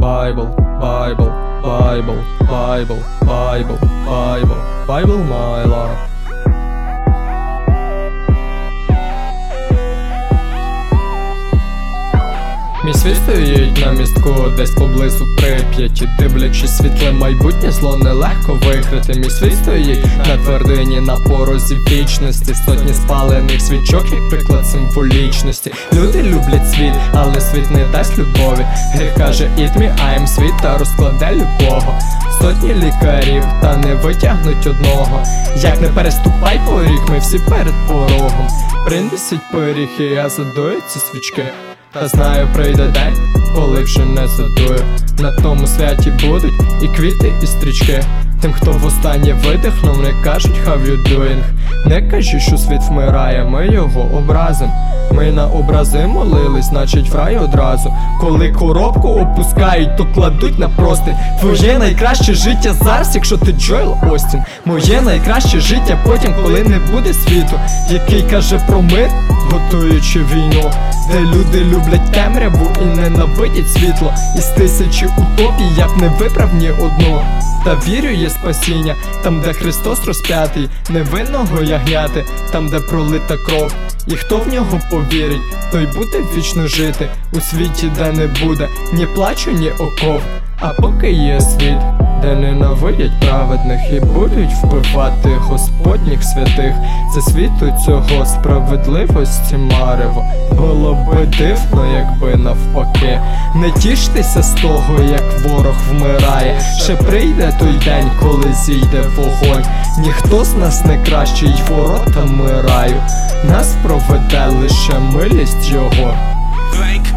Bible, Bible, Bible, Bible, Bible, Bible, Bible, my love. Мій світ стоїть на містку, десь поблизу Прип'яті. Дивлячись світле майбутнє, зло нелегко викрити. Мій світ стоїть на твердині, на порозі вічності. Сотні спалених свічок, як приклад символічності. Люди люблять світ, але світ не дасть любові. Гріх каже «Eat me, I am sweet» та розкладе любого. Сотні лікарів, та не витягнуть одного. Як не переступай поріг, ми всі перед порогом. Принесіть пиріг, і я задую ці свічки. Та знаю, прийде день, коли вже не задую. На тому святі будуть і квіти, і стрічки. Тим, хто востаннє видихнув, не кажуть how you doing. Не кажи, що світ вмирає, ми його образим. Ми на образи молились, значить в рай одразу. Коли коробку опускають, то кладуть на прости. Твоє найкраще життя зараз, якщо ти Джоел Остін. Моє найкраще життя потім, коли не буде світу, який каже про мир, готуючи війну. Де люди люблять темряву і ненавидять світло. Із тисячі утопій я б не вибрав ні одну. Та вірю, є спасіння, там де Христос розп'ятий, невинного ягняти, там де пролита кров. І хто в нього повірить, той буде вічно жити у світі, де не буде ні плачу, ні оков. А поки є світ, де ненавидять праведних і будуть вбивати Господніх святих, це світу цього справедливості марево. Було би дивно, якби навпаки. Не тіштеся з того, як ворог вмирає. Ще прийде той день, коли зійде вогонь. Ніхто з нас не кращий воротами раю. Нас проведе лише милість його.